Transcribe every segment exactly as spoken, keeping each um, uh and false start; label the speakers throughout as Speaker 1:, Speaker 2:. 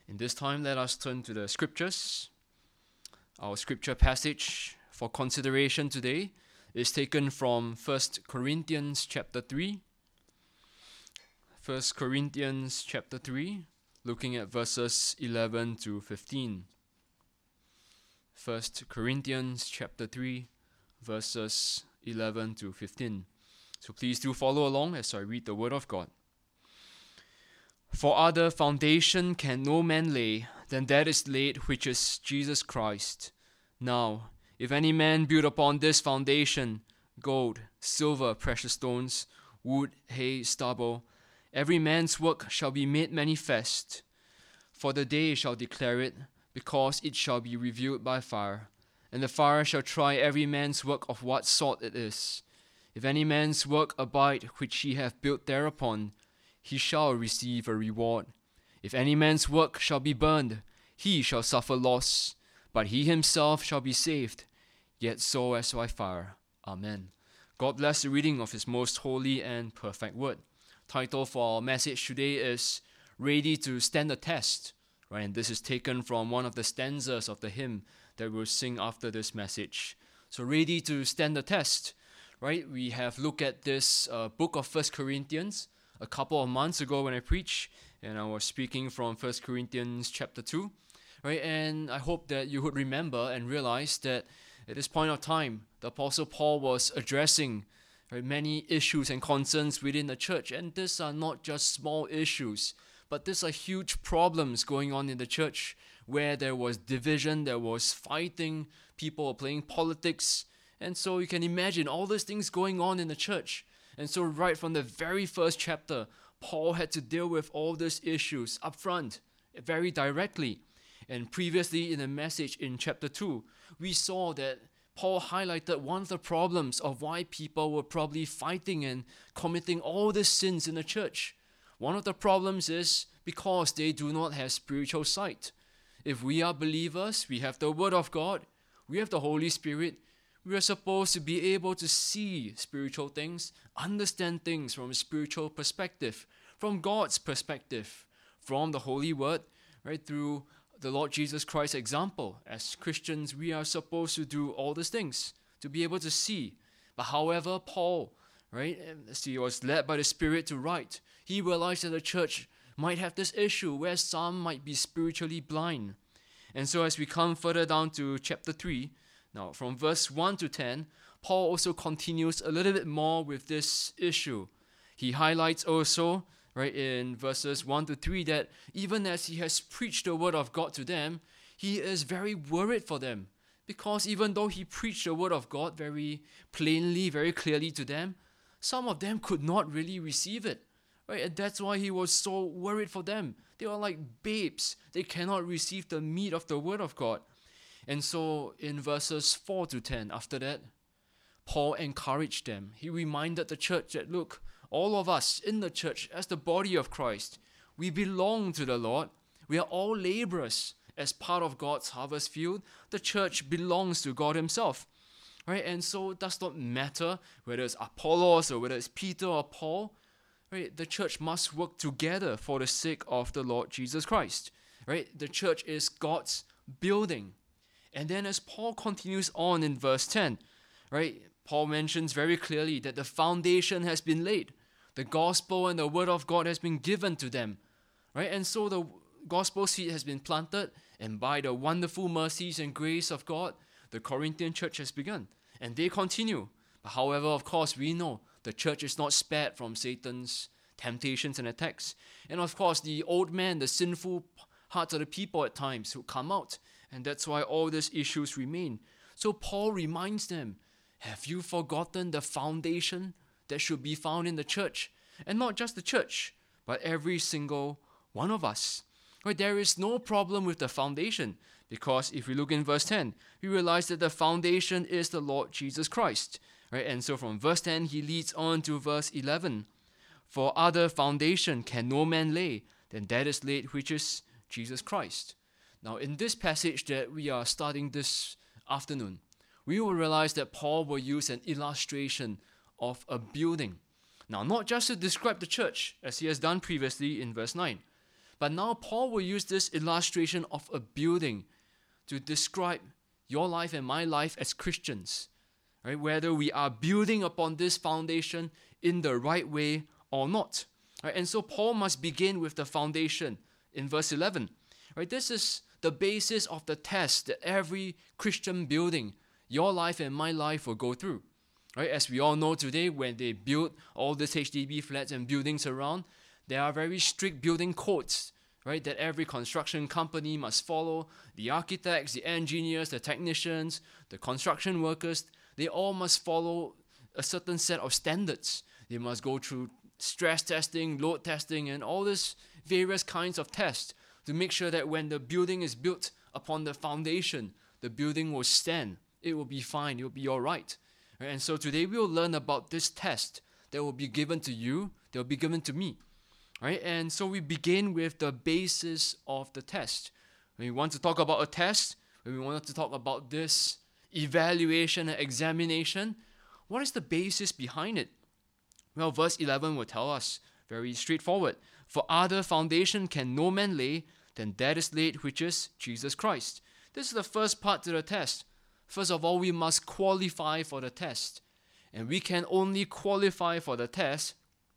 Speaker 1: In this time, let us turn to the scriptures. Our scripture passage for consideration today is taken from First Corinthians chapter three. First Corinthians chapter three, looking at verses eleven to fifteen. First Corinthians chapter three, verses eleven to fifteen. So please do follow along as I read the word of God. For other foundation can no man lay than that is laid, which is Jesus Christ. Now, if any man build upon this foundation, gold, silver, precious stones, wood, hay, stubble, every man's work shall be made manifest. For the day shall declare it, because it shall be revealed by fire. And the fire shall try every man's work of what sort it is. If any man's work abide which he hath built thereupon, he shall receive a reward. If any man's work shall be burned, he shall suffer loss, but he himself shall be saved, yet so as by fire. Amen. God bless the reading of his most holy and perfect word. Title for our message today is Ready to Stand the Test. Right, and this is taken from one of the stanzas of the hymn that we'll sing after this message. So ready to stand the test. Right, we have looked at this uh, book of First Corinthians a couple of months ago when I preached, and I was speaking from First Corinthians chapter two, right? And I hope that you would remember and realize that at this point of time, the Apostle Paul was addressing right, many issues and concerns within the church, and these are not just small issues, but these are huge problems going on in the church where there was division, there was fighting, people were playing politics, and so you can imagine all these things going on in the church. And so right from the very first chapter, Paul had to deal with all these issues up front, very directly. And previously in the message in chapter two, we saw that Paul highlighted one of the problems of why people were probably fighting and committing all these sins in the church. One of the problems is because they do not have spiritual sight. If we are believers, we have the Word of God, we have the Holy Spirit, we are supposed to be able to see spiritual things, understand things from a spiritual perspective, from God's perspective, from the Holy Word, right, through the Lord Jesus Christ's example. As Christians, we are supposed to do all these things, to be able to see. But however, Paul, right, as he was led by the Spirit to write, he realized that the church might have this issue where some might be spiritually blind. And so as we come further down to chapter three, now, from verse one to ten, Paul also continues a little bit more with this issue. He highlights also, right, in verses one to three, that even as he has preached the word of God to them, he is very worried for them. Because even though he preached the word of God very plainly, very clearly to them, some of them could not really receive it. Right? And that's why he was so worried for them. They were like babes. They cannot receive the meat of the word of God. And so in verses four to ten, after that, Paul encouraged them. He reminded the church that, look, all of us in the church as the body of Christ, we belong to the Lord. We are all laborers as part of God's harvest field. The church belongs to God himself. Right? And so it does not matter whether it's Apollos or whether it's Peter or Paul. Right? The church must work together for the sake of the Lord Jesus Christ. Right? The church is God's building. And then as Paul continues on in verse ten, right, Paul mentions very clearly that the foundation has been laid. The gospel and the word of God has been given to them. Right? And so the gospel seed has been planted, and by the wonderful mercies and grace of God, the Corinthian church has begun. And they continue. But however, of course, we know the church is not spared from Satan's temptations and attacks. And of course, the old man, the sinful hearts of the people at times will come out. And that's why all these issues remain. So Paul reminds them, have you forgotten the foundation that should be found in the church? And not just the church, but every single one of us. Right? There is no problem with the foundation, because if we look in verse ten, we realize that the foundation is the Lord Jesus Christ. Right? And so from verse ten, he leads on to verse eleven. For other foundation can no man lay than that is laid, which is Jesus Christ. Now, in this passage that we are studying this afternoon, we will realize that Paul will use an illustration of a building. Now, not just to describe the church, as he has done previously in verse nine, But now Paul will use this illustration of a building to describe your life and my life as Christians, right? Whether we are building upon this foundation in the right way or not. Right? And so Paul must begin with the foundation in verse eleven. Right? This is the basis of the test that every Christian building, your life and my life, will go through. Right? As we all know today, when they build all these H D B flats and buildings around, there are very strict building codes, right, that every construction company must follow. The architects, the engineers, the technicians, the construction workers, they all must follow a certain set of standards. They must go through stress testing, load testing, and all these various kinds of tests to make sure that when the building is built upon the foundation, the building will stand. It will be fine. It will be all right. Right? And so today we will learn about this test that will be given to you, that will be given to me. Right? And so we begin with the basis of the test. When we want to talk about a test, when we want to talk about this evaluation and examination, what is the basis behind it? Well, verse eleven will tell us, very straightforward. For other foundation can no man lay than that is laid, which is Jesus Christ. This is the first part to the test. First of all, we must qualify for the test. And we can only qualify for the test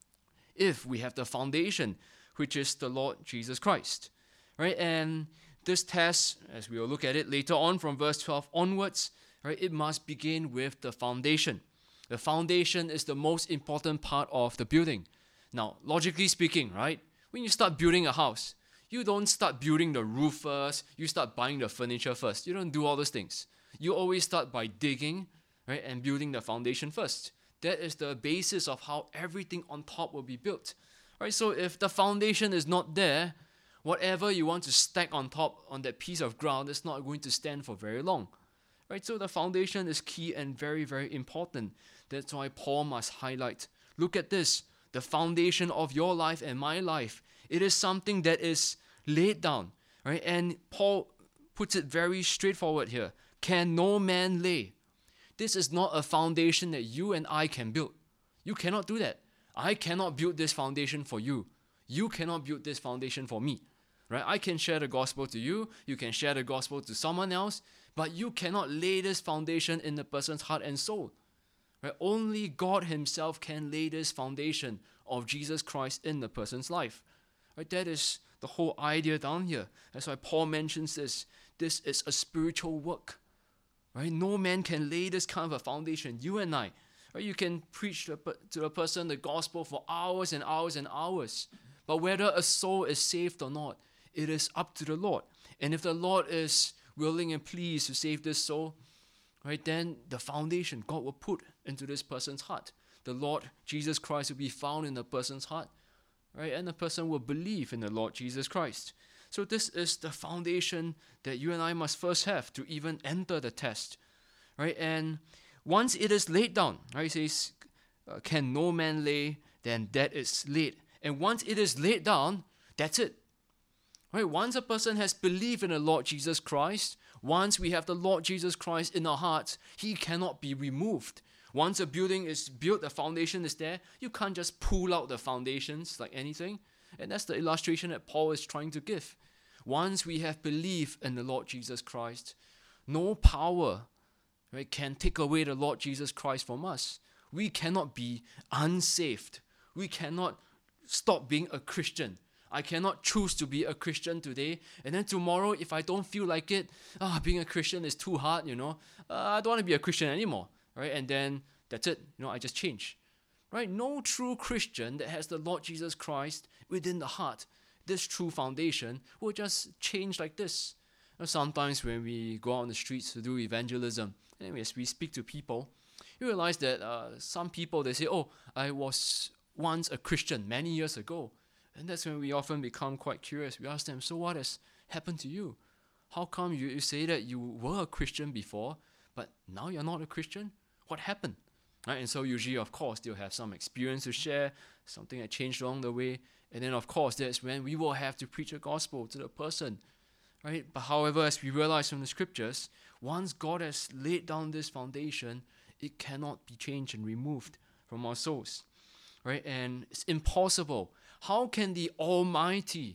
Speaker 1: if we have the foundation, which is the Lord Jesus Christ. Right? And this test, as we will look at it later on from verse twelve onwards, right, it must begin with the foundation. The foundation is the most important part of the building. Now, logically speaking, right, when you start building a house, you don't start building the roof first, you start buying the furniture first. You don't do all those things. You always start by digging, right, and building the foundation first. That is the basis of how everything on top will be built. Right? So if the foundation is not there, whatever you want to stack on top on that piece of ground is not going to stand for very long. Right? So the foundation is key and very, very important. That's why Paul must highlight. Look at this. The foundation of your life and my life. It is something that is laid down. Right? And Paul puts it very straightforward here. Can no man lay? This is not a foundation that you and I can build. You cannot do that. I cannot build this foundation for you. You cannot build this foundation for me. Right? I can share the gospel to you. You can share the gospel to someone else. But you cannot lay this foundation in the person's heart and soul. Right? Only God himself can lay this foundation of Jesus Christ in the person's life. Right? That is the whole idea down here. That's why Paul mentions this. This is a spiritual work. Right? No man can lay this kind of a foundation. You and I. Right? You can preach to, to a person the gospel for hours and hours and hours. But whether a soul is saved or not, it is up to the Lord. And if the Lord is willing and pleased to save this soul, right, then the foundation God will put into this person's heart. The Lord Jesus Christ will be found in the person's heart, right, and the person will believe in the Lord Jesus Christ. So this is the foundation that you and I must first have to even enter the test, right? And once it is laid down, right, it says, uh, can no man lay, then that is laid. And once it is laid down, that's it. Right? Once a person has believed in the Lord Jesus Christ, once we have the Lord Jesus Christ in our hearts, he cannot be removed. Once a building is built, the foundation is there, you can't just pull out the foundations like anything. And that's the illustration that Paul is trying to give. Once we have believed in the Lord Jesus Christ, no power, right, can take away the Lord Jesus Christ from us. We cannot be unsaved. We cannot stop being a Christian. I cannot choose to be a Christian today, and then tomorrow, if I don't feel like it, ah, being a Christian is too hard, you know. Uh, I don't want to be a Christian anymore, right? And then that's it, you know, I just change, right? No true Christian that has the Lord Jesus Christ within the heart, this true foundation, will just change like this. You know, sometimes when we go out on the streets to do evangelism, and as we speak to people, you realize that uh, some people, they say, oh, I was once a Christian many years ago. And that's when we often become quite curious. We ask them, so what has happened to you? How come you, you say that you were a Christian before, but now you're not a Christian? What happened? Right? And so usually, of course, they'll have some experience to share, something that changed along the way. And then, of course, that's when we will have to preach the gospel to the person. Right? But however, as we realize from the scriptures, once God has laid down this foundation, it cannot be changed and removed from our souls. Right? And it's impossible. How can the Almighty,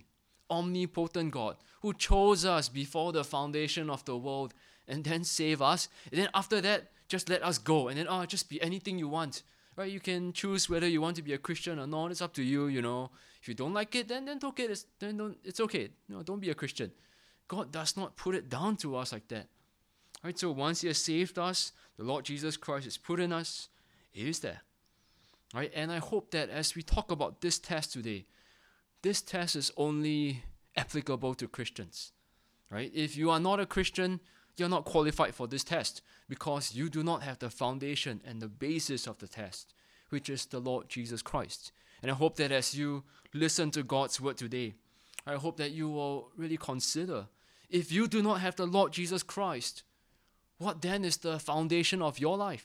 Speaker 1: omnipotent God who chose us before the foundation of the world and then save us. And then after that, just let us go. And then, oh, just be anything you want. Right? You can choose whether you want to be a Christian or not. It's up to you, you know. If you don't like it, then, then okay. It's, then don't, it's okay. No, don't be a Christian. God does not put it down to us like that. Right? So once He has saved us, the Lord Jesus Christ is put in us. He is there. Right? And I hope that as we talk about this test today, this test is only applicable to Christians. Right? If you are not a Christian, you're not qualified for this test because you do not have the foundation and the basis of the test, which is the Lord Jesus Christ. And I hope that as you listen to God's word today, I hope that you will really consider, if you do not have the Lord Jesus Christ, what then is the foundation of your life?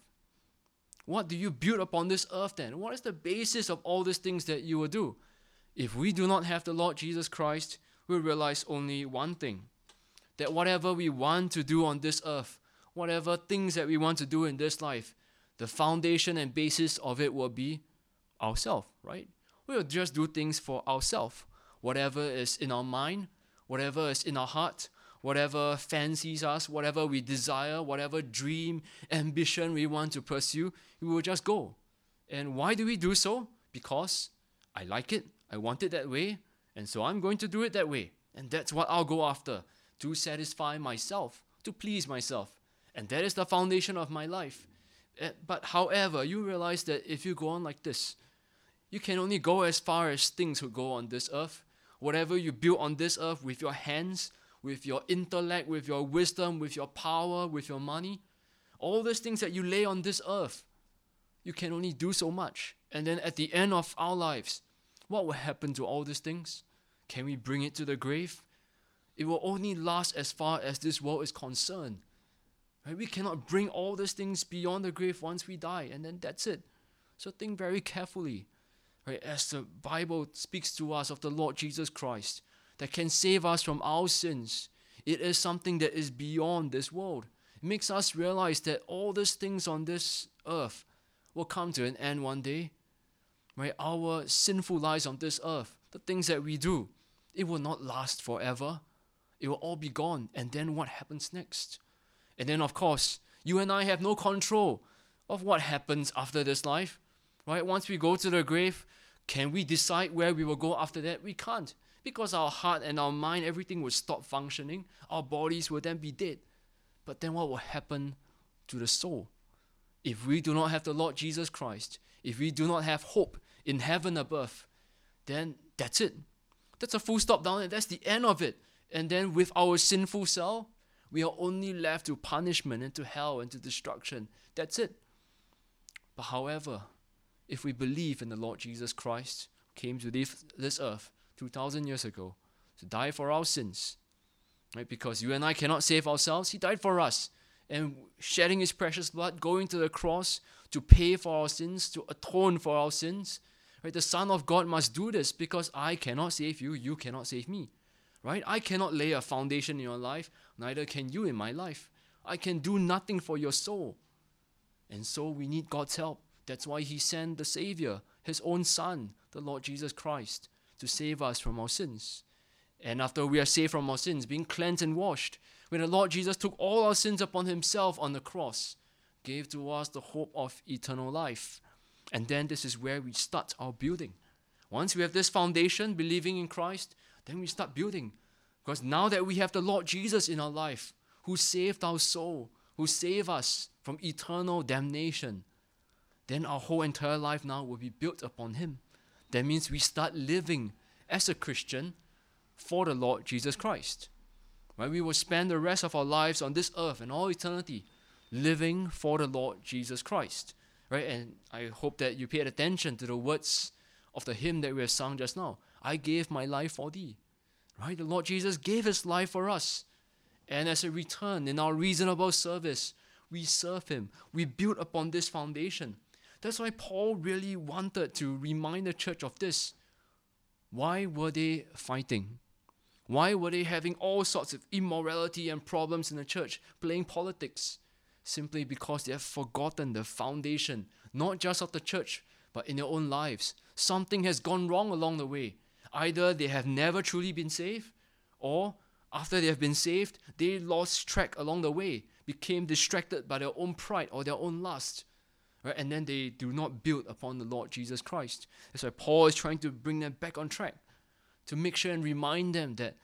Speaker 1: What do you build upon this earth then? What is the basis of all these things that you will do? If we do not have the Lord Jesus Christ, we'll realize only one thing, that whatever we want to do on this earth, whatever things that we want to do in this life, the foundation and basis of it will be ourselves, right? We'll just do things for ourselves. Whatever is in our mind, whatever is in our heart, whatever fancies us, whatever we desire, whatever dream, ambition we want to pursue, we will just go. And why do we do so? Because I like it, I want it that way, and so I'm going to do it that way. And that's what I'll go after, to satisfy myself, to please myself. And that is the foundation of my life. But however, you realize that if you go on like this, you can only go as far as things would go on this earth. Whatever you build on this earth with your hands, with your intellect, with your wisdom, with your power, with your money, all those things that you lay on this earth, you can only do so much. And then at the end of our lives, what will happen to all these things? Can we bring it to the grave? It will only last as far as this world is concerned. Right? We cannot bring all these things beyond the grave once we die, and then that's it. So think very carefully. Right? As the Bible speaks to us of the Lord Jesus Christ, that can save us from our sins, it is something that is beyond this world. It makes us realize that all these things on this earth will come to an end one day. Right? Our sinful lives on this earth, the things that we do, it will not last forever. It will all be gone. And then what happens next? And then, of course, you and I have no control of what happens after this life. Right? Once we go to the grave, can we decide where we will go after that? We can't. Because our heart and our mind, everything will stop functioning. Our bodies will then be dead. But then what will happen to the soul? If we do not have the Lord Jesus Christ, if we do not have hope in heaven above, then that's it. That's a full stop down, and that's the end of it. And then with our sinful self, we are only left to punishment and to hell and to destruction. That's it. But however, if we believe in the Lord Jesus Christ, who came to this earth two thousand years ago to die for our sins, right? Because you and I cannot save ourselves, He died for us. And shedding His precious blood, going to the cross to pay for our sins, to atone for our sins. Right? The Son of God must do this because I cannot save you, you cannot save me. Right? I cannot lay a foundation in your life, neither can you in my life. I can do nothing for your soul. And so we need God's help. That's why He sent the Savior, His own Son, the Lord Jesus Christ, to save us from our sins. And after we are saved from our sins, being cleansed and washed, when the Lord Jesus took all our sins upon Himself on the cross, gave to us the hope of eternal life. And then this is where we start our building. Once we have this foundation, believing in Christ, then we start building. Because now that we have the Lord Jesus in our life, who saved our soul, who saved us from eternal damnation, then our whole entire life now will be built upon Him. That means we start living as a Christian for the Lord Jesus Christ. Right? We will spend the rest of our lives on this earth and all eternity living for the Lord Jesus Christ. Right? And I hope that you paid attention to the words of the hymn that we have sung just now. I gave my life for thee. Right? The Lord Jesus gave His life for us. And as a return in our reasonable service, we serve Him. We build upon this foundation. That's why Paul really wanted to remind the church of this. Why were they fighting? Why were they having all sorts of immorality and problems in the church, playing politics? Simply because they have forgotten the foundation, not just of the church, but in their own lives. Something has gone wrong along the way. either they have never truly been saved, or after they have been saved, they lost track along the way, became distracted by their own pride or their own lust, right? And then they do not build upon the Lord Jesus Christ. That's why Paul is trying to bring them back on track, to make sure and remind them that,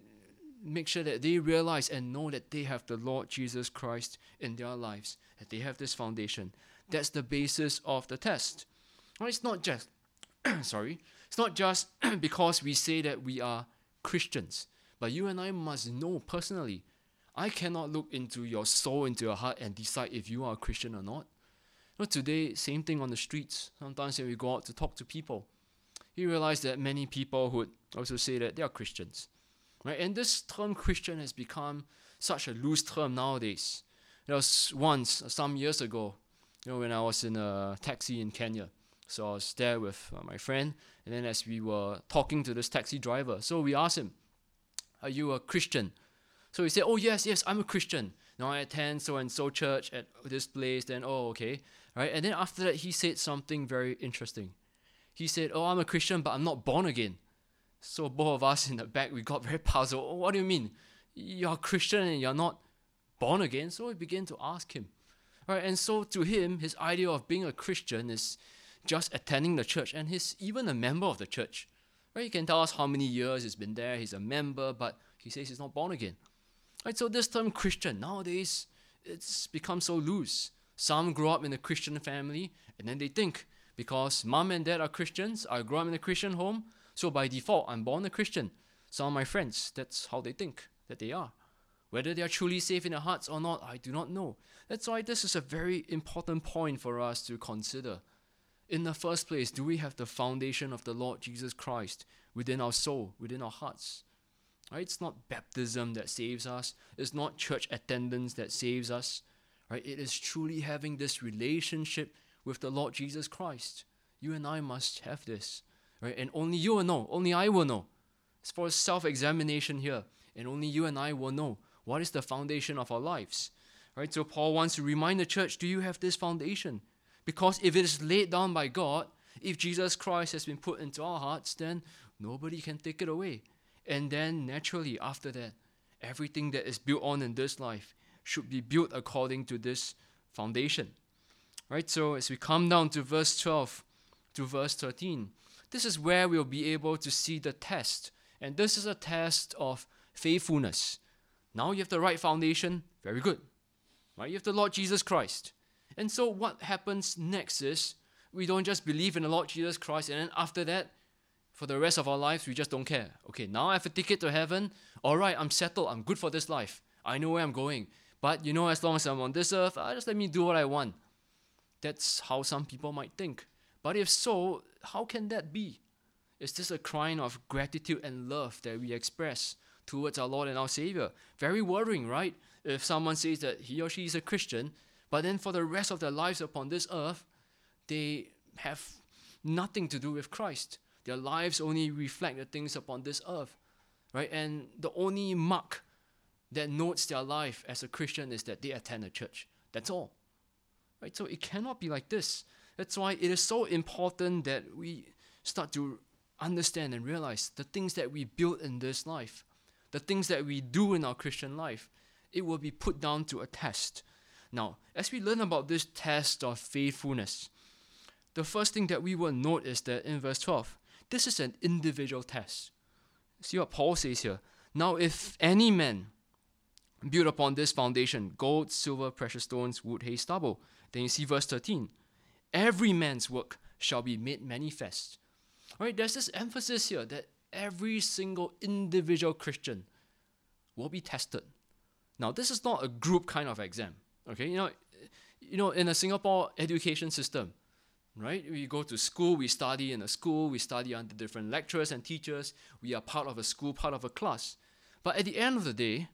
Speaker 1: make sure that they realize and know that they have the Lord Jesus Christ in their lives, that they have this foundation. That's the basis of the test. Well, it's not just, sorry, it's not just because we say that we are Christians, but you and I must know personally. I cannot look into your soul, into your heart, and decide if you are a Christian or not. You know, today, same thing on the streets. Sometimes when we go out to talk to people, you realize that many people would also say that they are Christians. Right? And this term Christian has become such a loose term nowadays. There was once, some years ago, you know, when I was in a taxi in Kenya. So I was there with uh, my friend, and then as we were talking to this taxi driver, so we asked him, "Are you a Christian?" So he said, "Oh yes, yes, I'm a Christian. Now I attend so-and-so church at this place." Then, oh, okay. Right? And then after that, he said something very interesting. He said, "Oh, I'm a Christian, but I'm not born again." So both of us in the back, we got very puzzled. "Oh, what do you mean? You're a Christian and you're not born again?" So we began to ask him. Right? And so to him, his idea of being a Christian is just attending the church, and he's even a member of the church. Right? He can tell us how many years he's been there, he's a member, but he says he's not born again. Right? So this term Christian, nowadays, it's become so loose. Some grow up in a Christian family, and then they think, because mom and dad are Christians, I grew up in a Christian home, so by default, I'm born a Christian. Some of my friends, that's how they think that they are. Whether they are truly saved in their hearts or not, I do not know. That's why this is a very important point for us to consider. In the first place, do we have the foundation of the Lord Jesus Christ within our soul, within our hearts? Right? It's not baptism that saves us. It's not church attendance that saves us. Right? It is truly having this relationship with the Lord Jesus Christ. You and I must have this. Right? And only you will know. Only I will know. It's for self-examination here. And only you and I will know what is the foundation of our lives. Right? So Paul wants to remind the church, do you have this foundation? Because if it is laid down by God, if Jesus Christ has been put into our hearts, then nobody can take it away. And then naturally after that, everything that is built on in this life should be built according to this foundation. Right? So as we come down to verse twelve to verse thirteen, this is where we'll be able to see the test. And this is a test of faithfulness. Now you have the right foundation, very good. Right? You have the Lord Jesus Christ. And so what happens next is, we don't just believe in the Lord Jesus Christ, and then after that, for the rest of our lives, we just don't care. Okay, now I have a ticket to heaven. All right, I'm settled. I'm good for this life. I know where I'm going. But you know, as long as I'm on this earth, uh, just let me do what I want. That's how some people might think. But if so, how can that be? Is this a cry of gratitude and love that we express towards our Lord and our Savior? Very worrying, right? If someone says that he or she is a Christian, but then for the rest of their lives upon this earth, they have nothing to do with Christ. Their lives only reflect the things upon this earth, right? And the only mark that notes their life as a Christian is that they attend a church. That's all, right? So it cannot be like this. That's why it is so important that we start to understand and realize the things that we build in this life, the things that we do in our Christian life, it will be put down to a test. Now, as we learn about this test of faithfulness, the first thing that we will note is that in verse twelve, this is an individual test. See what Paul says here. Now, if any man build upon this foundation, gold, silver, precious stones, wood, hay, stubble, then you see verse thirteen, every man's work shall be made manifest. All right, there's this emphasis here that every single individual Christian will be tested. Now, this is not a group kind of exam. Okay, you know, you know, in a Singapore education system, right? We go to school, we study in a school, we study under different lecturers and teachers. We are part of a school, part of a class. But at the end of the day,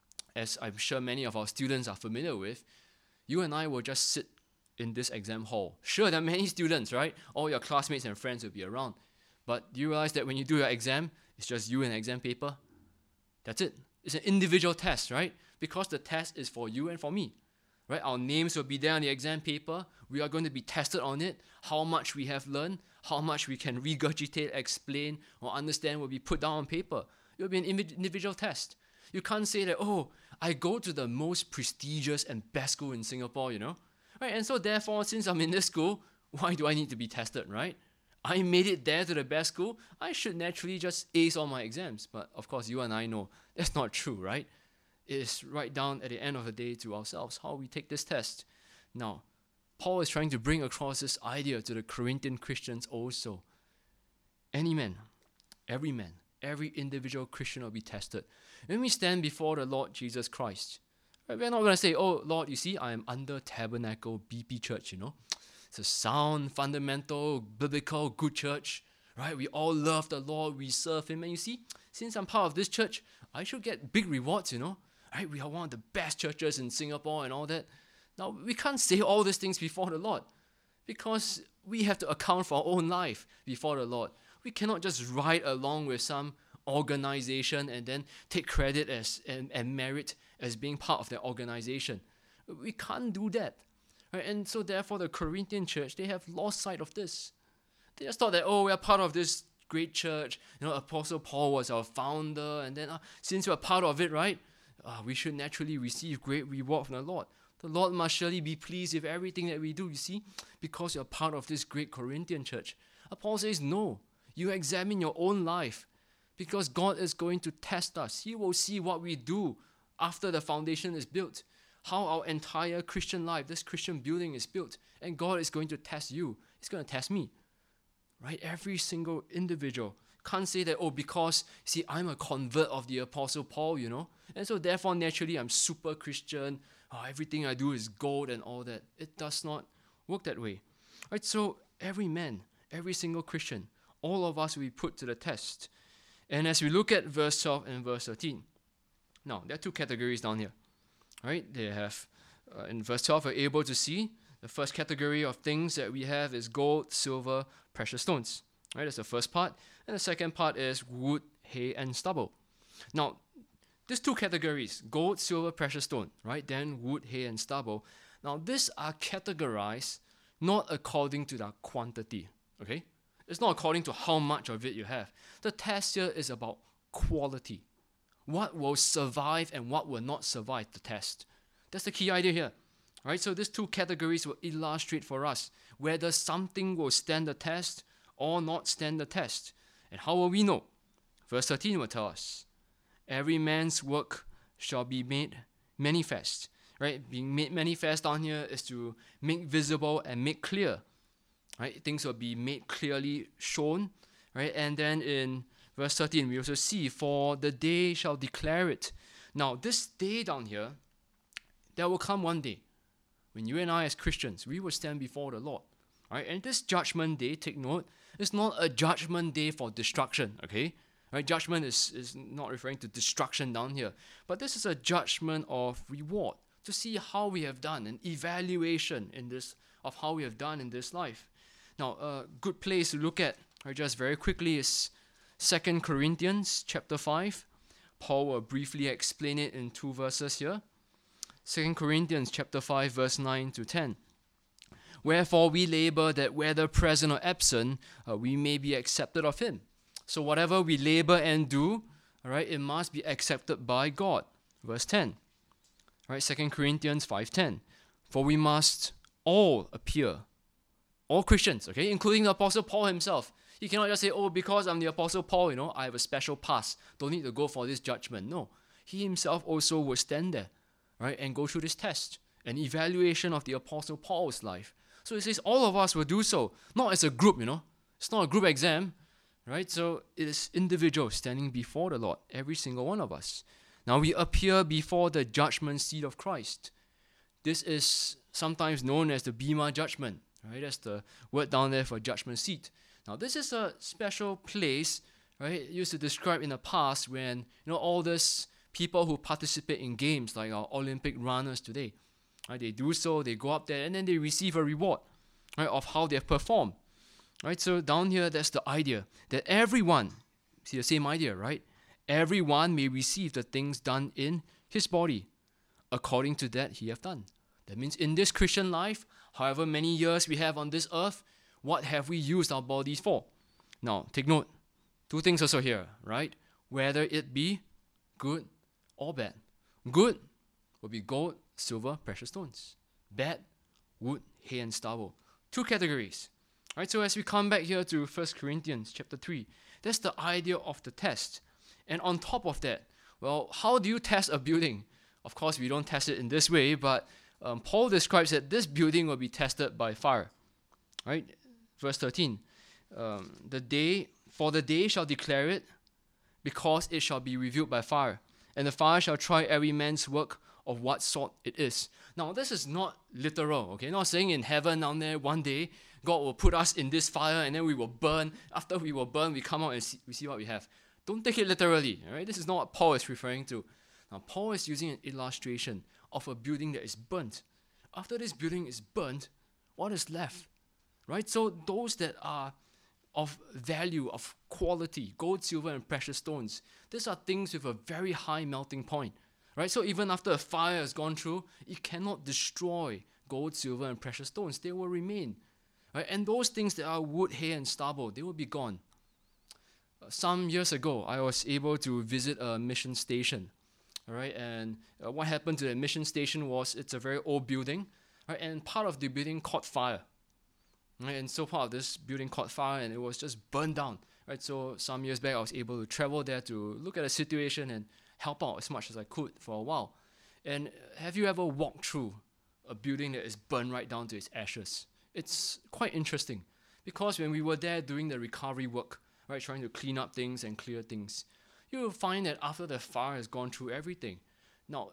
Speaker 1: as I'm sure many of our students are familiar with, you and I will just sit in this exam hall. Sure, there are many students, right? All your classmates and friends will be around. But do you realize that when you do your exam, it's just you and exam paper? That's it. It's an individual test, right? Because the test is for you and for me. right? Our names will be there on the exam paper. We are going to be tested on it. How much we have learned, how much we can regurgitate, explain, or understand will be put down on paper. It will be an individual test. You can't say that, oh, I go to the most prestigious and best school in Singapore, you know? Right? And so therefore, since I'm in this school, why do I need to be tested, right? I made it there to the best school. I should naturally just ace all my exams. But of course, you and I know that's not true, right? It is right down at the end of the day to ourselves how we take this test. Now, Paul is trying to bring across this idea to the Corinthian Christians also. Any man, every man, every individual Christian will be tested. When we stand before the Lord Jesus Christ, right, we're not going to say, oh, Lord, you see, I am under Tabernacle B P Church, you know. It's a sound, fundamental, biblical, good church, right? We all love the Lord, we serve Him. And you see, since I'm part of this church, I should get big rewards, you know. Right? We are one of the best churches in Singapore and all that. Now, we can't say all these things before the Lord because we have to account for our own life before the Lord. We cannot just ride along with some organization and then take credit as and, and merit as being part of their organization. We can't do that. Right? And so therefore the Corinthian church, they have lost sight of this. They just thought that, oh, we are part of this great church. You know, Apostle Paul was our founder, and then uh, since we're part of it, right, uh, we should naturally receive great reward from the Lord. The Lord must surely be pleased with everything that we do, you see, because you're part of this great Corinthian church. Paul says, no, you examine your own life because God is going to test us. He will see what we do after the foundation is built, how our entire Christian life, this Christian building is built, and God is going to test you. He's going to test me, right? Every single individual can't say that, oh, because, see, I'm a convert of the Apostle Paul, you know, and so therefore naturally I'm super Christian. Oh, everything I do is gold and all that. It does not work that way. Right? So every man, every single Christian, all of us will be put to the test. And as we look at verse twelve and verse thirteen, now there are two categories down here. Right? They have, uh, in verse twelve, we're able to see the first category of things that we have is gold, silver, precious stones. Right? That's the first part. And the second part is wood, hay, and stubble. Now, these two categories, gold, silver, precious stone, right? Then wood, hay, and stubble. Now, these are categorized not according to the quantity, okay? It's not according to how much of it you have. The test here is about quality. What will survive and what will not survive the test. That's the key idea here, right? So these two categories will illustrate for us whether something will stand the test or not stand the test. And how will we know? Verse thirteen will tell us. Every man's work shall be made manifest. Right? Being made manifest down here is to make visible and make clear. Right? Things will be made clearly shown. Right? And then in verse thirteen, we also see, for the day shall declare it. Now, this day down here, there will come one day when you and I as Christians, we will stand before the Lord. Right? And this judgment day, take note, is not a judgment day for destruction. Okay? Right, judgment is, is not referring to destruction down here, but this is a judgment of reward to see how we have done, an evaluation in this of how we have done in this life. Now, a good place to look at, right, just very quickly, is Second Corinthians chapter five. Paul will briefly explain it in two verses here. Second Corinthians chapter five, verse nine to ten. Wherefore we labor that whether present or absent, uh, we may be accepted of him. So whatever we labor and do, all right, it must be accepted by God. Verse ten. All right, Second Corinthians five ten. For we must all appear. All Christians, okay, including the Apostle Paul himself. You cannot just say, oh, because I'm the Apostle Paul, you know, I have a special pass. Don't need to go for this judgment. No. He himself also will stand there, right, and go through this test, an evaluation of the Apostle Paul's life. So it says all of us will do so, not as a group, you know. It's not a group exam. Right, so it is individuals standing before the Lord, every single one of us. Now we appear before the judgment seat of Christ. This is sometimes known as the Bema judgment. Right, that's the word down there for judgment seat. Now this is a special place, right, used to describe in the past when, you know, all these people who participate in games like our Olympic runners today, right, they do so, they go up there, and then they receive a reward, right, of how they have performed. Right, so down here, that's the idea that everyone, see the same idea, right? Everyone may receive the things done in his body according to that he have done. That means in this Christian life, however many years we have on this earth, what have we used our bodies for? Now, take note. Two things also here, right? Whether it be good or bad. Good will be gold, silver, precious stones. Bad, wood, hay, and stubble. Two categories. Right, so as we come back here to First Corinthians chapter three, that's the idea of the test. And on top of that, well, how do you test a building? Of course, we don't test it in this way, but um, Paul describes that this building will be tested by fire. Right, verse thirteen. Um, the day, for the day shall declare it, because it shall be revealed by fire, and the fire shall try every man's work of what sort it is. Now, this is not literal, okay? Not saying in heaven down there one day God will put us in this fire and then we will burn. After we will burn, we come out and see, we see what we have. Don't take it literally, all right? This is not what Paul is referring to. Now, Paul is using an illustration of a building that is burnt. After this building is burnt, what is left? Right? So those that are of value, of quality, gold, silver, and precious stones, these are things with a very high melting point. Right? So even after a fire has gone through, it cannot destroy gold, silver, and precious stones. They will remain. Right? And those things that are wood, hay, and stubble, they will be gone. Uh, some years ago, I was able to visit a mission station. All right? And uh, what happened to the mission station was it's a very old building, right? And part of the building caught fire. Right? And so part of this building caught fire and it was just burned down. Right? So some years back, I was able to travel there to look at the situation and help out as much as I could for a while. And have you ever walked through a building that is burned right down to its ashes? It's quite interesting because when we were there doing the recovery work, right, trying to clean up things and clear things, you will find that after the fire has gone through everything, now,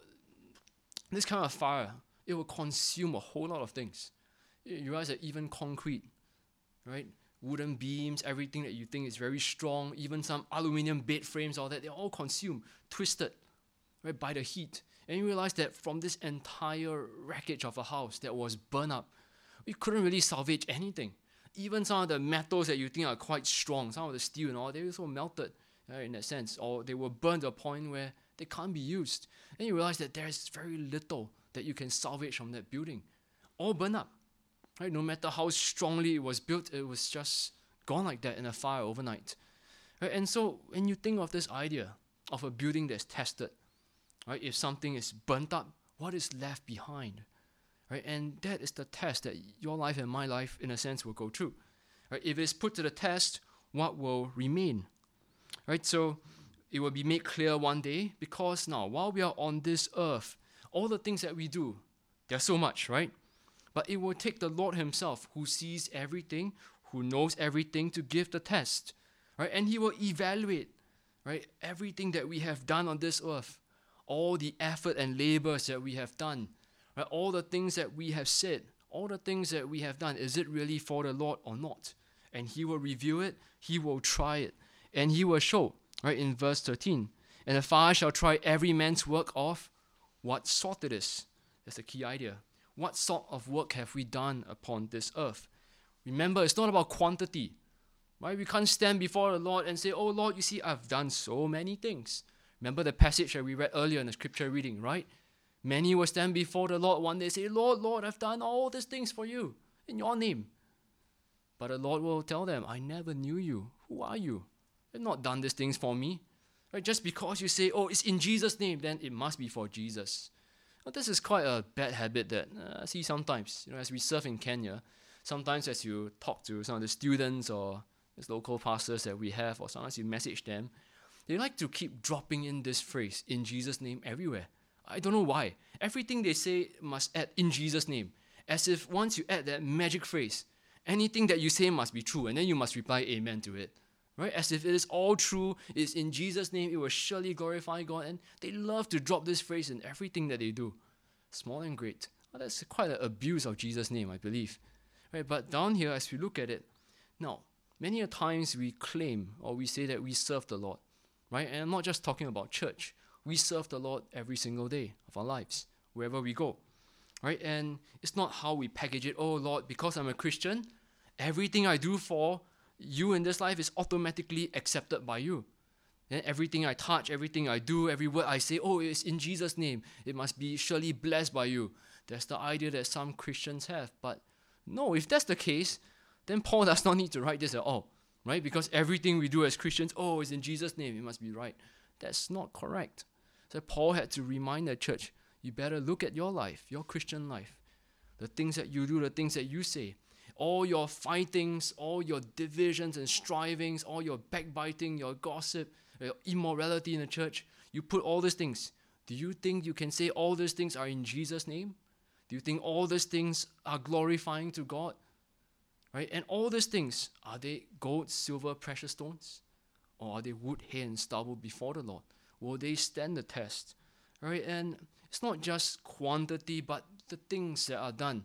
Speaker 1: this kind of fire, it will consume a whole lot of things. You realize that even concrete, right, wooden beams, everything that you think is very strong, even some aluminium bed frames, all that, they're all consumed, twisted, right, by the heat. And you realize that from this entire wreckage of a house that was burned up, we couldn't really salvage anything. Even some of the metals that you think are quite strong, some of the steel and all, they also melted, right, in that sense, or they were burned to a point where they can't be used. And you realize that there's very little that you can salvage from that building. All burned up. Right? No matter how strongly it was built, it was just gone like that in a fire overnight. Right? And so when you think of this idea of a building that's tested, right, if something is burnt up, what is left behind? Right? And that is the test that your life and my life, in a sense, will go through. Right? If it's put to the test, what will remain? Right? So it will be made clear one day, because now, while we are on this earth, all the things that we do, there's so much, right? But it will take the Lord himself, who sees everything, who knows everything, to give the test, right? And he will evaluate, right, everything that we have done on this earth, all the effort and labors that we have done, right? All the things that we have said, all the things that we have done, is it really for the Lord or not? And he will review it, he will try it, and he will show, right, in verse thirteen, and the fire shall try every man's work of what sort it is. That's the key idea. What sort of work have we done upon this earth? Remember, it's not about quantity, right? We can't stand before the Lord and say, oh Lord, you see, I've done so many things. Remember the passage that we read earlier in the scripture reading, right? Many will stand before the Lord one day and say, Lord, Lord, I've done all these things for you in your name. But the Lord will tell them, I never knew you. Who are you? You've not done these things for me. Right? Just because you say, oh, it's in Jesus' name, then it must be for Jesus. Well, this is quite a bad habit that uh, I see sometimes. You know, as we serve in Kenya, sometimes as you talk to some of the students or these local pastors that we have, or sometimes you message them, they like to keep dropping in this phrase, in Jesus' name, everywhere. I don't know why. Everything they say must add in Jesus' name. As if once you add that magic phrase, anything that you say must be true, and then you must reply amen to it. Right? As if it is all true, it's in Jesus' name, it will surely glorify God. And they love to drop this phrase in everything that they do. Small and great. Well, that's quite an abuse of Jesus' name, I believe. Right? But down here, as we look at it, now, many a times we claim or we say that we serve the Lord. Right? And I'm not just talking about church. We serve the Lord every single day of our lives, wherever we go. Right? And it's not how we package it. Oh Lord, because I'm a Christian, everything I do for you in this life is automatically accepted by you. Then everything I touch, everything I do, every word I say, oh, it's in Jesus' name. It must be surely blessed by you. That's the idea that some Christians have. But no, if that's the case, then Paul does not need to write this at all, right? Because everything we do as Christians, oh, it's in Jesus' name, it must be right. That's not correct. So Paul had to remind the church, you better look at your life, your Christian life, the things that you do, the things that you say, all your fightings, all your divisions and strivings, all your backbiting, your gossip, your immorality in the church, you put all these things. Do you think you can say all these things are in Jesus' name? Do you think all these things are glorifying to God? Right? And all these things, are they gold, silver, precious stones? Or are they wood, hay, and stubble before the Lord? Will they stand the test? Right? And it's not just quantity, but the things that are done.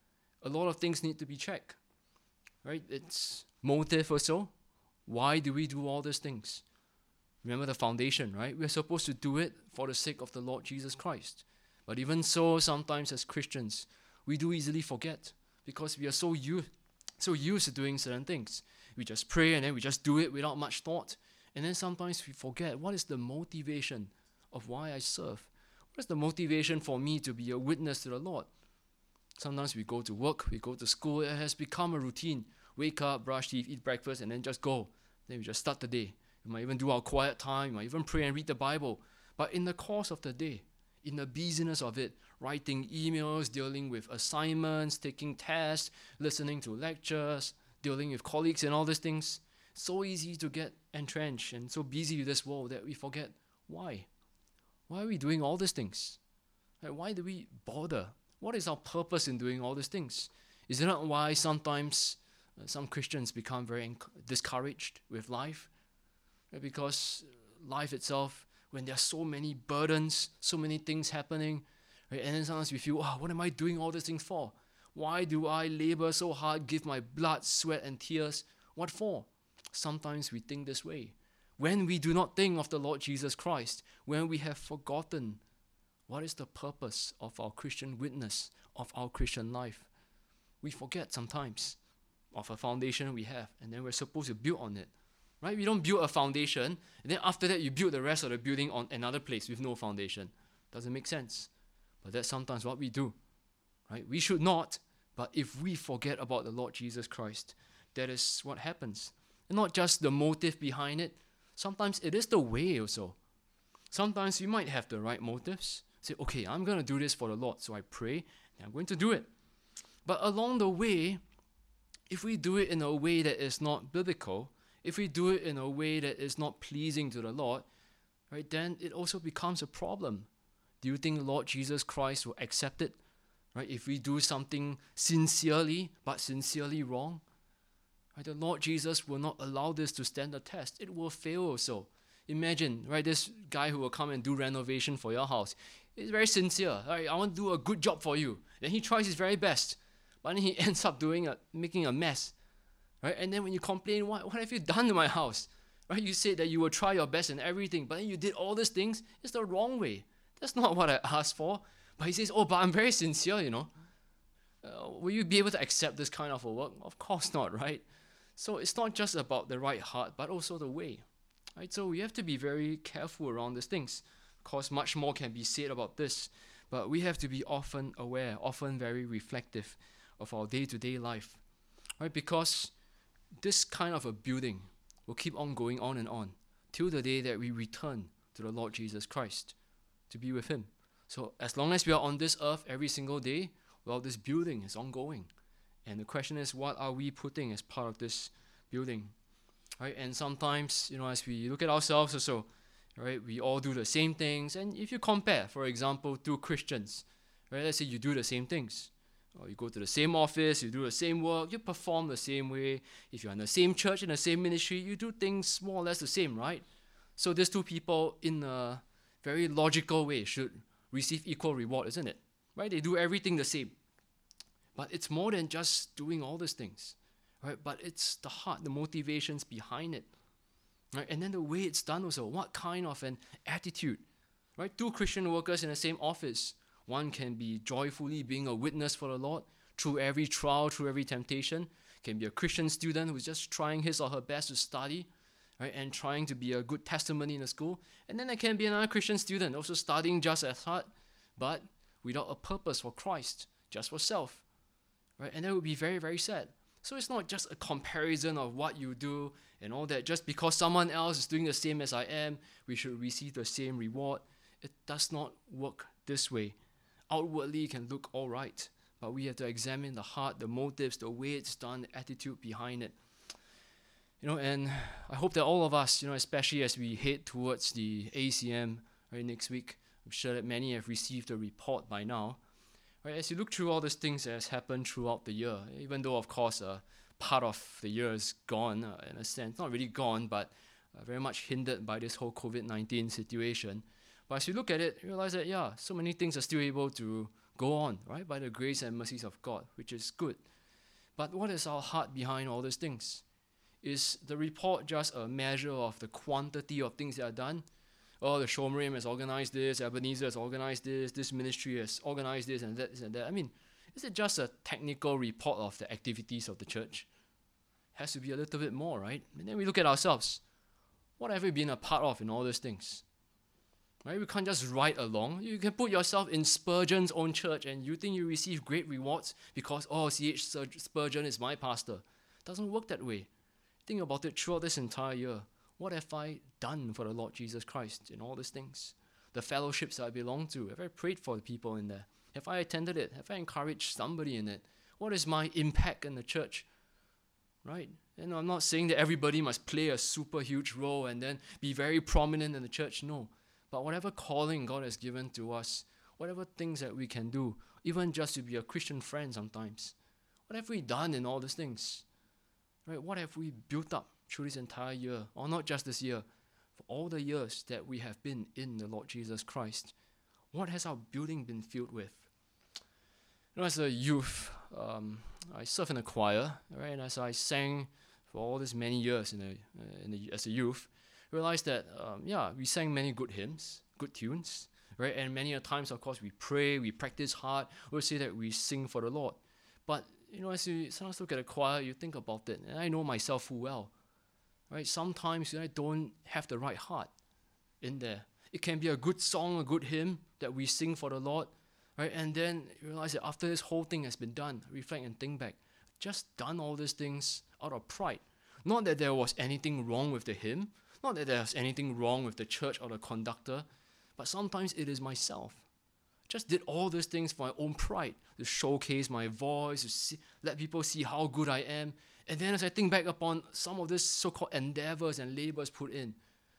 Speaker 1: A lot of things need to be checked. Right? It's motive also. Why do we do all these things? Remember the foundation, right? We're supposed to do it for the sake of the Lord Jesus Christ. But even so, sometimes as Christians, we do easily forget because we are so used, so used to doing certain things. We just pray and then we just do it without much thought. And then sometimes we forget, what is the motivation of why I serve? What is the motivation for me to be a witness to the Lord? Sometimes we go to work, we go to school, it has become a routine. Wake up, brush teeth, eat breakfast, and then just go. Then we just start the day. We might even do our quiet time, we might even pray and read the Bible. But in the course of the day, in the busyness of it, writing emails, dealing with assignments, taking tests, listening to lectures, dealing with colleagues and all these things, it's so easy to get entrenched and so busy with this world that we forget why. Why are we doing all these things? Like, why do we bother? What is our purpose in doing all these things? Is it not why sometimes uh, some Christians become very enc- discouraged with life? Right? Because life itself, when there are so many burdens, so many things happening, right? And then sometimes we feel, oh, what am I doing all these things for? Why do I labor so hard, give my blood, sweat, and tears? What for? Sometimes we think this way. When we do not think of the Lord Jesus Christ, when we have forgotten what is the purpose of our Christian witness, of our Christian life, we forget sometimes of a foundation we have, and then we're supposed to build on it. Right? We don't build a foundation, and then after that you build the rest of the building on another place with no foundation. Doesn't make sense. But that's sometimes what we do. Right? We should not, but if we forget about the Lord Jesus Christ, that is what happens. And not just the motive behind it. Sometimes it is the way also. Sometimes we might have the right motives. Say, okay, I'm going to do this for the Lord. So I pray, and I'm going to do it. But along the way, if we do it in a way that is not biblical, if we do it in a way that is not pleasing to the Lord, right, then it also becomes a problem. Do you think the Lord Jesus Christ will accept it? Right? If we do something sincerely, but sincerely wrong, right, the Lord Jesus will not allow this to stand the test. It will fail also. Imagine, right, this guy who will come and do renovation for your house. He's very sincere. Right? I want to do a good job for you. Then he tries his very best, but then he ends up doing a, making a mess. Right? And then when you complain, what, what have you done to my house? Right? You said that you will try your best and everything, but then you did all these things. It's the wrong way. That's not what I asked for. But he says, oh, but I'm very sincere, you know. Uh, will you be able to accept this kind of a work? Of course not, right? So it's not just about the right heart, but also the way. Right? So we have to be very careful around these things. Of course, much more can be said about this, but we have to be often aware, often very reflective of our day-to-day life. Right? Because this kind of a building will keep on going on and on till the day that we return to the Lord Jesus Christ to be with Him. So as long as we are on this earth every single day, well, this building is ongoing. And the question is, what are we putting as part of this building? Right? And sometimes, you know, as we look at ourselves also, right, we all do the same things. And if you compare, for example, two Christians, right, let's say you do the same things. Or you go to the same office, you do the same work, you perform the same way. If you're in the same church, in the same ministry, you do things more or less the same, right? So these two people, in a very logical way, should receive equal reward, isn't it? Right? They do everything the same. But it's more than just doing all these things, right? But it's the heart, the motivations behind it, right? And then the way it's done also, what kind of an attitude, right? Two Christian workers in the same office. One can be joyfully being a witness for the Lord through every trial, through every temptation. Can be a Christian student who's just trying his or her best to study, right, and trying to be a good testimony in the school. And then there can be another Christian student also studying just as hard, but without a purpose for Christ, just for self, right? And that would be very, very sad. So it's not just a comparison of what you do and all that. Just because someone else is doing the same as I am, we should receive the same reward. It does not work this way. Outwardly, it can look all right, but we have to examine the heart, the motives, the way it's done, the attitude behind it. You know, and I hope that all of us, you know, especially as we head towards the A C M right next week, I'm sure that many have received a report by now. Right, as you look through all these things that has happened throughout the year, even though of course uh, part of the year is gone uh, in a sense, not really gone, but uh, very much hindered by this whole COVID nineteen situation. But as you look at it, you realize that yeah, so many things are still able to go on, right, by the grace and mercies of God, which is good. But what is our heart behind all these things? Is the report just a measure of the quantity of things that are done? Oh, the Shomrim has organized this, Ebenezer has organized this, this ministry has organized this and that, this and that. I mean, is it just a technical report of the activities of the church? Has to be a little bit more, right? And then we look at ourselves. What have we been a part of in all these things? Right? We can't just ride along. You can put yourself in Spurgeon's own church and you think you receive great rewards because, oh, C H Spurgeon is my pastor. It doesn't work that way. Think about it throughout this entire year. What have I done for the Lord Jesus Christ in all these things? The fellowships that I belong to, have I prayed for the people in there? Have I attended it? Have I encouraged somebody in it? What is my impact in the church? Right? And I'm not saying that everybody must play a super huge role and then be very prominent in the church. No. But whatever calling God has given to us, whatever things that we can do, even just to be a Christian friend sometimes, what have we done in all these things? Right? What have we built up through this entire year, or not just this year, for all the years that we have been in the Lord Jesus Christ? What has our building been filled with? You know, as a youth, um, I served in a choir, right? And as I sang for all these many years in a, uh, in a, as a youth, realized that, um, yeah, we sang many good hymns, good tunes, right? And many a times, of course, we pray, we practice hard, we'll say that we sing for the Lord. But, you know, as you sometimes look at a choir, you think about it, and I know myself full well. Right? Sometimes I don't have the right heart in there. It can be a good song, a good hymn that we sing for the Lord, right? And then you realize that after this whole thing has been done, reflect and think back, just done all these things out of pride. Not that there was anything wrong with the hymn, not that there was anything wrong with the church or the conductor, but sometimes it is myself. Just did all these things for my own pride, to showcase my voice, to see, let people see how good I am. And then as I think back upon some of these so-called endeavors and labors put in,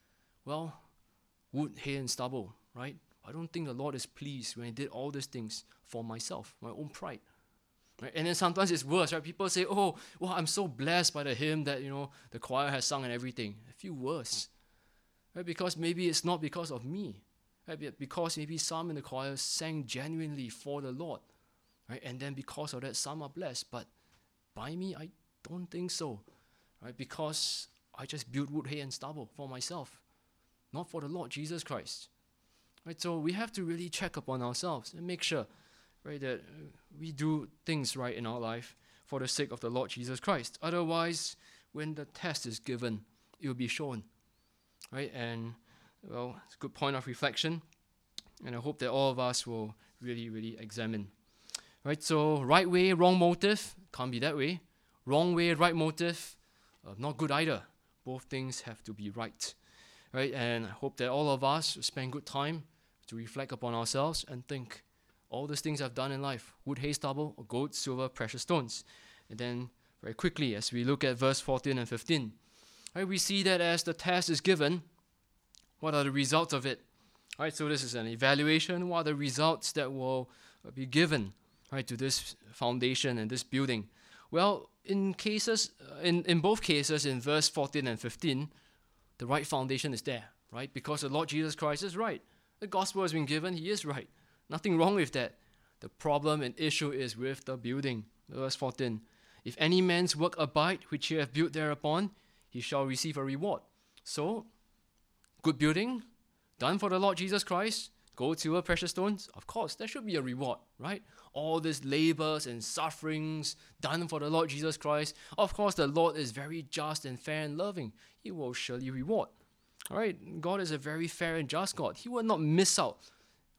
Speaker 1: well, wood, hay, and stubble, right? I don't think the Lord is pleased when I did all these things for myself, my own pride. Right? And then sometimes it's worse, right? People say, oh, well, I'm so blessed by the hymn that, you know, the choir has sung and everything. I feel worse, right? Because maybe it's not because of me, right? Because maybe some in the choir sang genuinely for the Lord, right? And then because of that, some are blessed. But by me, I don't think so, right? Because I just built wood, hay, and stubble for myself, not for the Lord Jesus Christ, right? So we have to really check upon ourselves and make sure, right, that we do things right in our life for the sake of the Lord Jesus Christ. Otherwise, when the test is given, it will be shown, right? And well, it's a good point of reflection, and I hope that all of us will really, really examine, right? So right way, wrong motive, can't be that way. Wrong way, right motive, uh, not good either. Both things have to be right, right? And I hope that all of us spend good time to reflect upon ourselves and think, all these things I've done in life, wood, hay, stubble, or gold, silver, precious stones. And then very quickly, as we look at verse fourteen and fifteen, right, we see that as the test is given, what are the results of it? Right, so this is an evaluation. What are the results that will be given, right, to this foundation and this building? Well, in cases, uh, in, in both cases, in verse fourteen and fifteen, the right foundation is there, right? Because the Lord Jesus Christ is right. The gospel has been given, he is right. Nothing wrong with that. The problem and issue is with the building. Verse fourteen, if any man's work abide, which he hath built thereupon, he shall receive a reward. So, good building, done for the Lord Jesus Christ, gold, silver, precious stones, of course, there should be a reward, right? All these labors and sufferings done for the Lord Jesus Christ, of course, the Lord is very just and fair and loving. He will surely reward. All right, God is a very fair and just God. He will not miss out,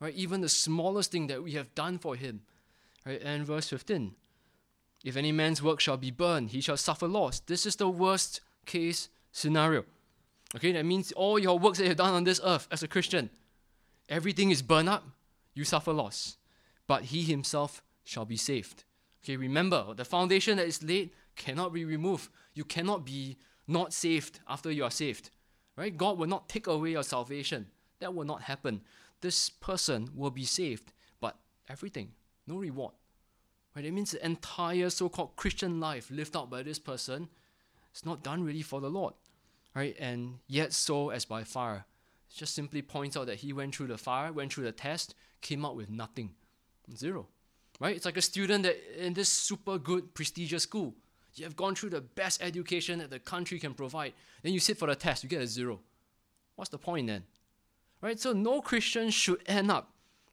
Speaker 1: right? Even the smallest thing that we have done for him, right? And verse fifteen, if any man's work shall be burned, he shall suffer loss. This is the worst case scenario. Okay, that means all your works that you've done on this earth as a Christian, everything is burned up, you suffer loss. But he himself shall be saved. Okay, remember, the foundation that is laid cannot be removed. You cannot be not saved after you are saved. Right? God will not take away your salvation. That will not happen. This person will be saved, but everything, no reward. Right? It means the entire so-called Christian life lived out by this person is not done really for the Lord. Right? And yet so as by fire. It just simply points out that he went through the fire, went through the test, came out with nothing. Zero. Right? It's like a student that in this super good, prestigious school, you have gone through the best education that the country can provide. Then you sit for the test, you get a zero. What's the point then? Right? So no Christian should end up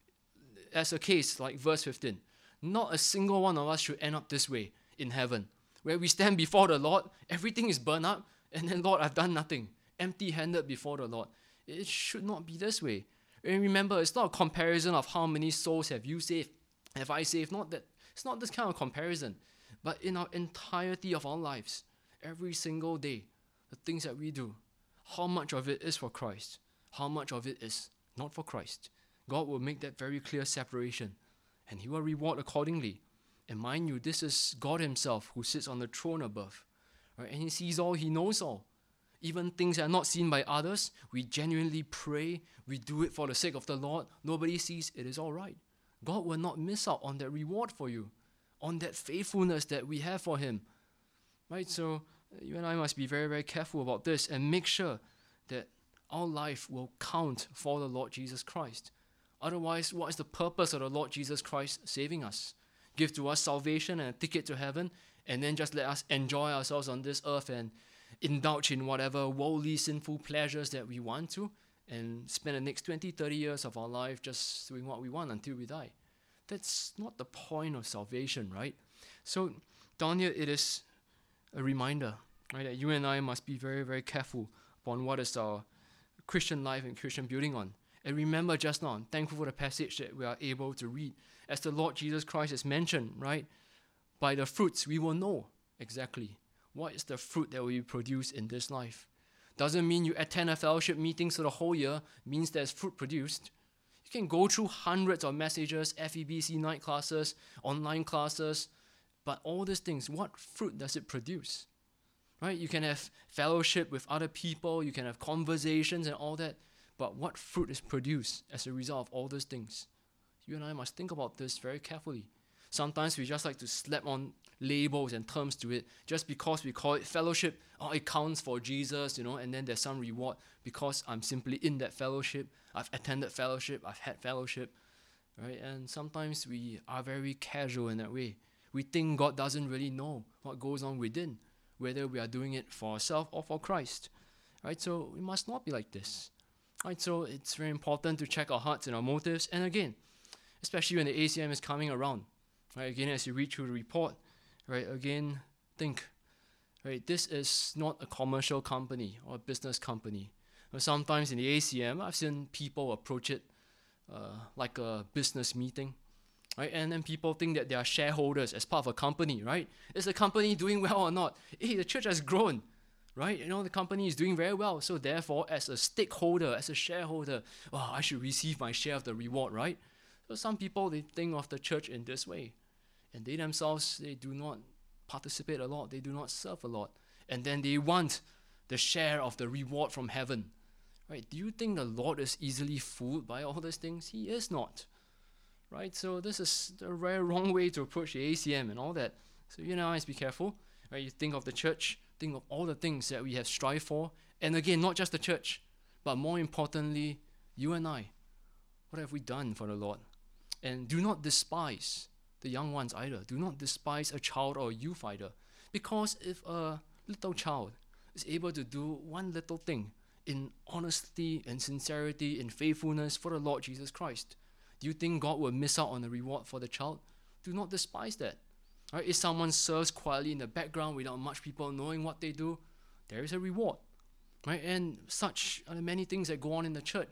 Speaker 1: as a case like verse fifteen. Not a single one of us should end up this way in heaven, where we stand before the Lord, everything is burned up, and then, Lord, I've done nothing, empty-handed before the Lord. It should not be this way. And remember, it's not a comparison of how many souls have you saved, have I saved. Not that. It's not this kind of comparison. But in our entirety of our lives, every single day, the things that we do, how much of it is for Christ? How much of it is not for Christ? God will make that very clear separation, and he will reward accordingly. And mind you, this is God himself who sits on the throne above. Right? And he sees all, he knows all. Even things that are not seen by others, we genuinely pray, we do it for the sake of the Lord. Nobody sees, it is all right. God will not miss out on that reward for you, on that faithfulness that we have for him. Right? So you and I must be very, very careful about this and make sure that our life will count for the Lord Jesus Christ. Otherwise, what is the purpose of the Lord Jesus Christ saving us? Give to us salvation and a ticket to heaven, and then just let us enjoy ourselves on this earth and indulge in whatever worldly sinful pleasures that we want to, and spend the next twenty, thirty years of our life just doing what we want until we die. That's not the point of salvation, right? So down here it is a reminder, right, that you and I must be very, very careful upon what is our Christian life and Christian building on. And remember just now, I'm thankful for the passage that we are able to read. As the Lord Jesus Christ has mentioned, right, by the fruits we will know exactly what is the fruit that we produce in this life. Doesn't mean you attend a fellowship meeting so the whole year means there's fruit produced. You can go through hundreds of messages, F E B C night classes, online classes, but all these things, what fruit does it produce? Right? You can have fellowship with other people, you can have conversations and all that, but what fruit is produced as a result of all these things? You and I must think about this very carefully. Sometimes we just like to slap on labels and terms to it just because we call it fellowship. Oh, it counts for Jesus, you know, and then there's some reward because I'm simply in that fellowship. I've attended fellowship, I've had fellowship, right? And sometimes we are very casual in that way. We think God doesn't really know what goes on within, whether we are doing it for ourselves or for Christ, right? So we must not be like this, right? So it's very important to check our hearts and our motives. And again, especially when the A C M is coming around, right? Again, as you read through the report, right? Again, think, right? This is not a commercial company or a business company. But sometimes in the A C M, I've seen people approach it uh, like a business meeting, right? And then people think that they are shareholders as part of a company, right? Is the company doing well or not? Hey, the church has grown, right? You know, the company is doing very well. So therefore, as a stakeholder, as a shareholder, oh, I should receive my share of the reward, right? So some people, they think of the church in this way. And they themselves, they do not participate a lot. They do not serve a lot. And then they want the share of the reward from heaven. Right? Do you think the Lord is easily fooled by all these things? He is not. Right? So this is the very wrong way to approach the A C M and all that. So you know, must be careful. Right? You think of the church, think of all the things that we have strived for. And again, not just the church, but more importantly, you and I. What have we done for the Lord? And do not despise the young ones either. Do not despise a child or a youth either. Because if a little child is able to do one little thing in honesty and sincerity, in faithfulness for the Lord Jesus Christ, do you think God will miss out on the reward for the child? Do not despise that. Right? If someone serves quietly in the background without much people knowing what they do, there is a reward. Right? And such are the many things that go on in the church.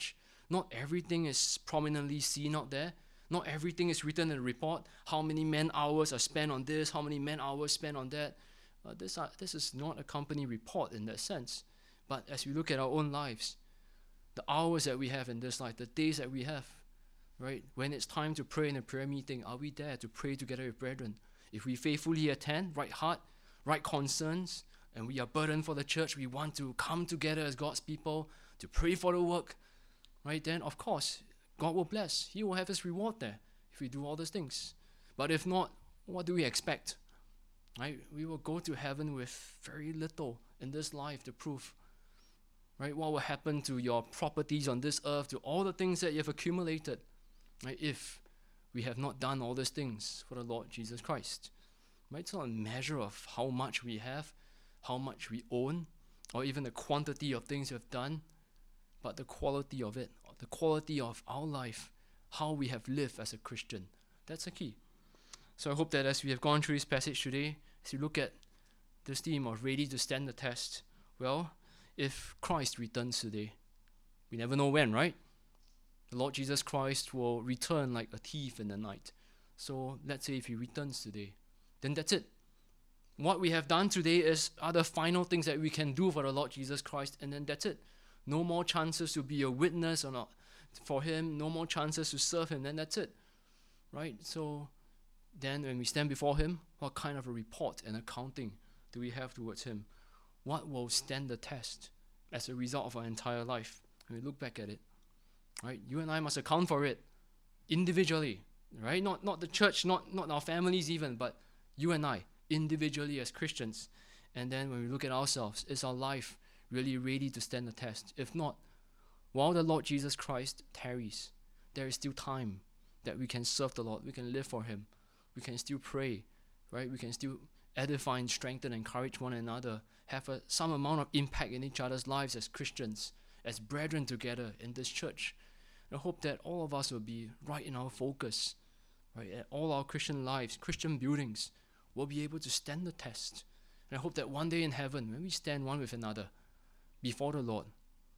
Speaker 1: Not everything is prominently seen out there. Not everything is written in a report. How many man hours are spent on this? How many man hours spent on that? Uh, this, are, this is not a company report in that sense. But as we look at our own lives, the hours that we have in this life, the days that we have, right? When it's time to pray in a prayer meeting, are we there to pray together with brethren? If we faithfully attend, right heart, right concerns, and we are burdened for the church, we want to come together as God's people to pray for the work, right? Then, of course, God will bless. He will have His reward there if we do all those things. But if not, what do we expect? Right? We will go to heaven with very little in this life to prove. Right? What will happen to your properties on this earth, to all the things that you have accumulated, right? If we have not done all these things for the Lord Jesus Christ. Right? It's not a measure of how much we have, how much we own, or even the quantity of things we have done, but the quality of it, the quality of our life, how we have lived as a Christian. That's the key. So I hope that as we have gone through this passage today, as you look at this theme of ready to stand the test, well, if Christ returns today, we never know when, right? The Lord Jesus Christ will return like a thief in the night. So let's say if He returns today, then that's it. What we have done today is are the final things that we can do for the Lord Jesus Christ, and then that's it. No more chances to be a witness or not for Him, no more chances to serve Him, then that's it. Right? So then when we stand before Him, what kind of a report and accounting do we have towards Him? What will stand the test as a result of our entire life? When we look back at it, right? You and I must account for it individually, right? Not not the church, not, not our families even, but you and I, individually as Christians. And then when we look at ourselves, is our life really ready to stand the test? If not, while the Lord Jesus Christ tarries, there is still time that we can serve the Lord, we can live for Him, we can still pray, right? We can still edify and strengthen and encourage one another, have a, some amount of impact in each other's lives as Christians, as brethren together in this church. And I hope that all of us will be right in our focus, right? At all our Christian lives, Christian buildings, will be able to stand the test. And I hope that one day in heaven, when we stand one with another before the Lord,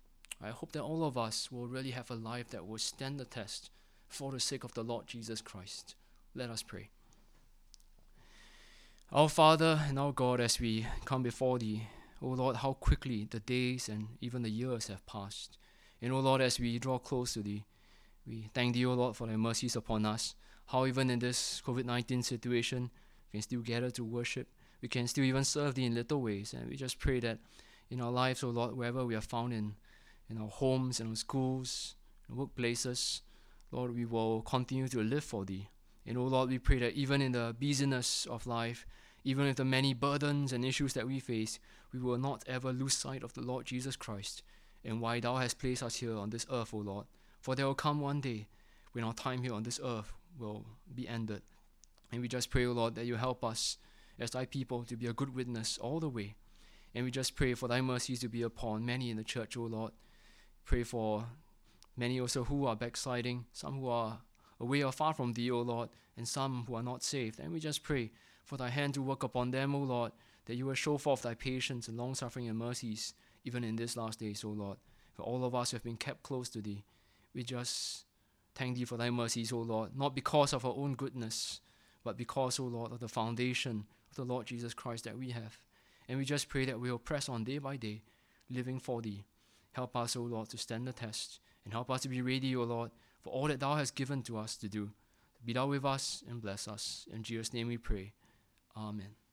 Speaker 1: I hope that all of us will really have a life that will stand the test for the sake of the Lord Jesus Christ. Let us pray. Our Father and our God, as we come before Thee, O Lord, how quickly the days and even the years have passed. And O Lord, as we draw close to Thee, we thank Thee, O Lord, for Thy mercies upon us. How even in this COVID nineteen situation, we can still gather to worship. We can still even serve Thee in little ways. And we just pray that in our lives, O Lord, wherever we are found in, in our homes, in our schools, in workplaces, Lord, we will continue to live for Thee. And O Lord, we pray that even in the busyness of life, even with the many burdens and issues that we face, we will not ever lose sight of the Lord Jesus Christ and why Thou hast placed us here on this earth, O Lord. For there will come one day when our time here on this earth will be ended. And we just pray, O Lord, that You help us as Thy people to be a good witness all the way. And we just pray for Thy mercies to be upon many in the church, O Lord. Pray for many also who are backsliding, some who are away or far from Thee, O Lord, and some who are not saved. And we just pray for Thy hand to work upon them, O Lord, that You will show forth Thy patience and long-suffering and mercies, even in these last days, O Lord. For all of us who have been kept close to Thee, we just thank Thee for Thy mercies, O Lord, not because of our own goodness, but because, O Lord, of the foundation of the Lord Jesus Christ that we have. And we just pray that we will press on day by day, living for Thee. Help us, O Lord, to stand the test, and help us to be ready, O Lord, for all that Thou hast given to us to do. Be Thou with us and bless us. In Jesus' name we pray. Amen.